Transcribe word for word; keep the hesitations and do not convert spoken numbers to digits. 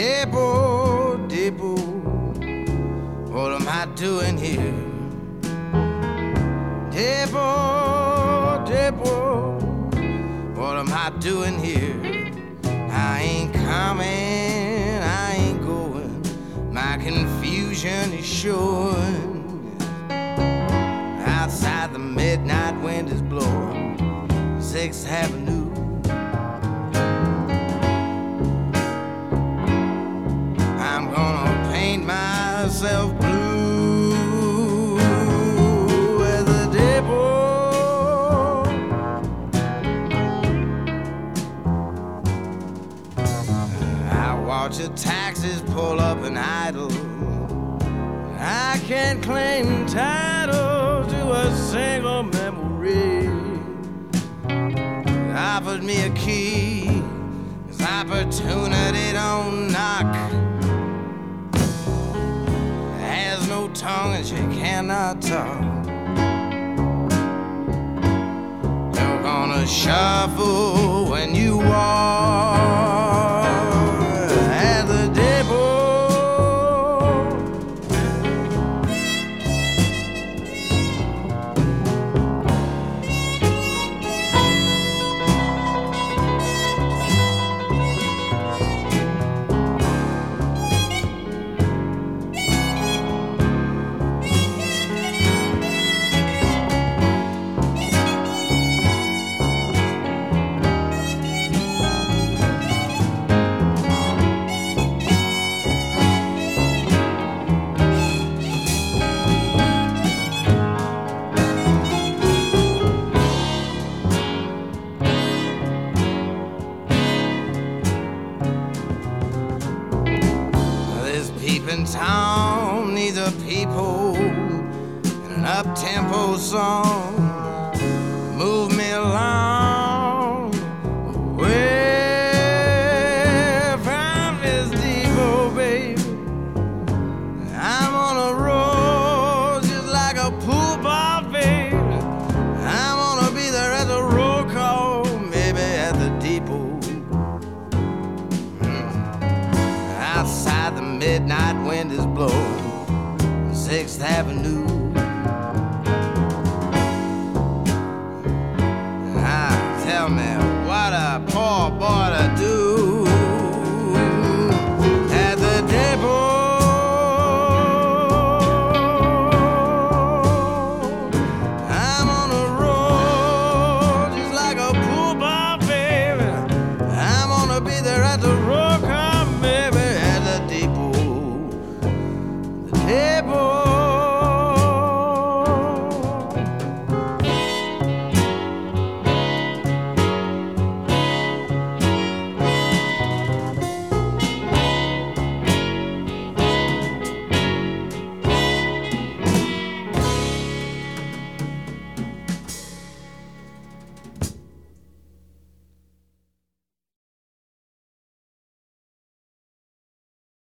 Depot, Depot, what am I doing here? Depot, Depot, what am I doing here? I ain't coming, I ain't going, my confusion is showing. Outside the midnight wind is blowing Sixth Avenue. I'm gonna paint myself blue as a depot. I watch the taxis pull up and idle. I can't claim title to a single memory. Offered me a key, 'cause opportunity don't knock. Has no tongue and she cannot talk. You're gonna shuffle when you walk at the depot. Town needs a people and an up-tempo song. Move me along away from this depot, baby. I'm on a roll just like a pool ball, baby. I'm gonna be there at the roll call, maybe at the depot. Outside the midnight wind is blowing Sixth Avenue. Ah, tell me what a poor boy